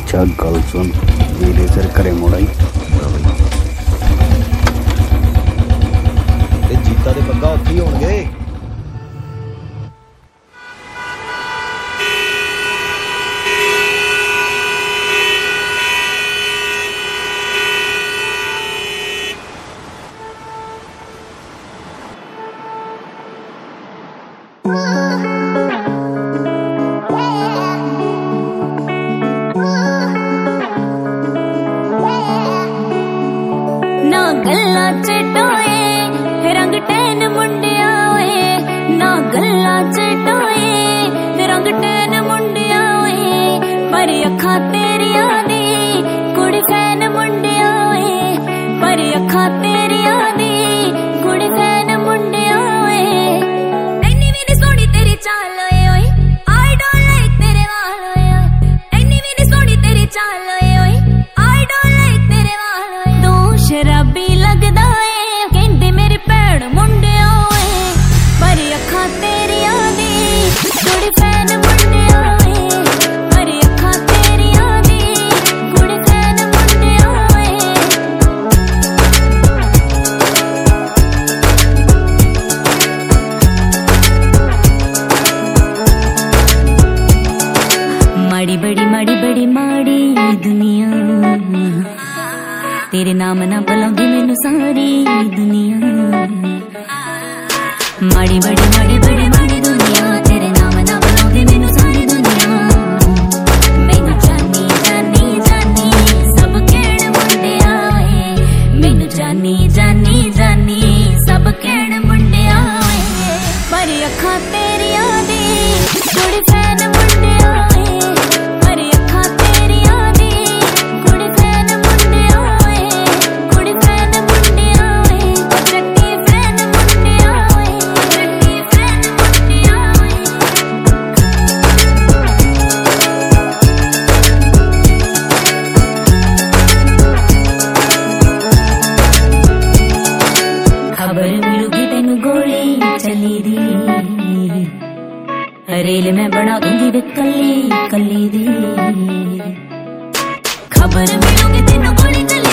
अच्छा गल सुन, मेरे सिर करे मुड़ाई जीता दे पग्गा उत्थे ही होणगे। ना गल्ला चटाए रंग टैन मुंडिया ओए, ना गल्ला चटाए रंग टैन मुंडिया ओए, पर अखा तेरिया दी कुड़ी फैन मुंडिया ओए, पर अखा तेरिया दी कुड़ी फैन मुंडिया ओए। इन्नी भी नी सोहनी तेरी चाल ओए ओए, आई डोंट लाइक तेरे वाल ओए, इन्नी भी नी सोहनी तेरी चाल ओए ओए, आई डोंट लाइक तेरे वाल ओए। तू शराबी लगदा ए कहंदे मेरी भैन मुंडिया ओए, पर अखा तेरिया दी कुड़ी फैन मुंडिया ओए, पर अखा तेरिया दी कुड़ी फैन मुंडिया ओए। माड़ी बड़ी माड़ी दुनिया, तेरे नाम ना बुलांदी मैनू सारी दुनिया। माड़ी बड़ी माड़ी दुनिया, तेरे नाम ना बुलांदी मैनू सारी दुनिया। मैनू जानी जानी जानी सब कहण मुंडिया ओए, मैनू जानी जानी जानी सब कहण मुंडिया ओए, पर अखा तेरिया दी कुड़ी फैन मुंडिया ओए, पर अखा तेरिया दी कुड़ी फैन मुंडिया ओए, कुड़ी फैन मुंडिया ओए, जट्टी फैन मुंडिया ओए, जट्टी फैन मुंडिया ओए। खबर मिलूगी तेनू गोली चली दी, रेल मैं बना दूंगी वे कली कली दी। खबर मिलूगी तेनू गोली चली